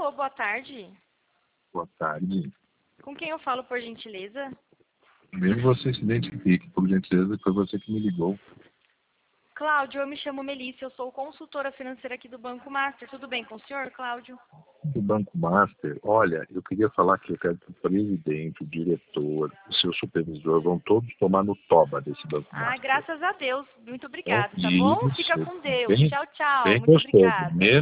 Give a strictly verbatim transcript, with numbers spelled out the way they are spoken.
Alô, boa tarde. Boa tarde. Com quem eu falo, por gentileza? Mesmo você se identifique, por gentileza, foi você que me ligou. Cláudio, eu me chamo Melissa, eu sou consultora financeira aqui do Banco Master. Tudo bem com o senhor, Cláudio? Do Banco Master, olha, eu queria falar que eu quero que o presidente, o diretor, o seu supervisor vão todos tomar no toba desse Banco Ah, Master. graças a Deus. Muito É obrigada, tá bom? isso, Fica com Deus. bem, Tchau, tchau. bem Muito gostoso. obrigada.